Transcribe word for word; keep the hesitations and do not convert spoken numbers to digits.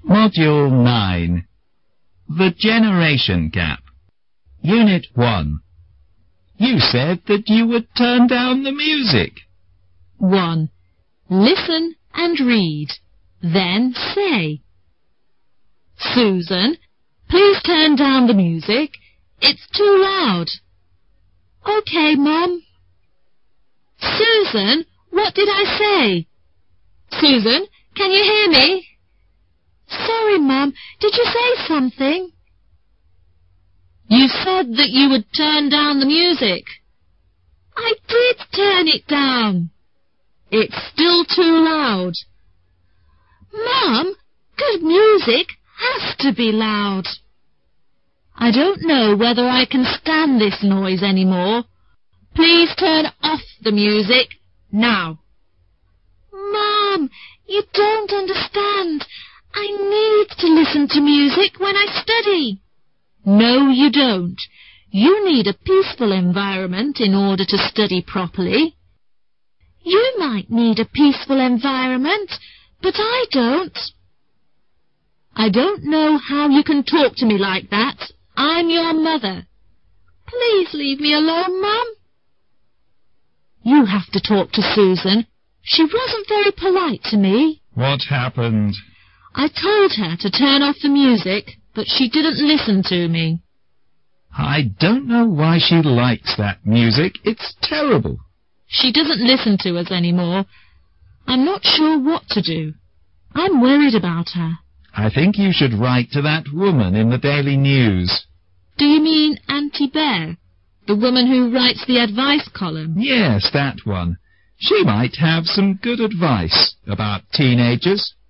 Module nine. The Generation Gap. Unit one. You said that you would turn down the music. one. Listen and read. Then say. Susan, please turn down the music. It's too loud. OK, Mum. Susan, what did I say? Susan, can you hear me? Sorry, Mum. Did you say something? You said that you would turn down the music. I did turn it down. It's still too loud. Mum, good music has to be loud. I don't know whether I can stand this noise anymore. Please turn off the music now. Mum, you don't understand. I need to listen to music when I study. No, you don't. You need a peaceful environment in order to study properly. You might need a peaceful environment, but I don't. I don't know how you can talk to me like that. I'm your mother. Please leave me alone, Mum. You have to talk to Susan. She wasn't very polite to me. What happened? I told her to turn off the music, but she didn't listen to me. I don't know why she likes that music. It's terrible. She doesn't listen to us anymore. I'm not sure what to do. I'm worried about her. I think you should write to that woman in the Daily News. Do you mean Auntie Bear, the woman who writes the advice column? Yes, that one. She might have some good advice about teenagers.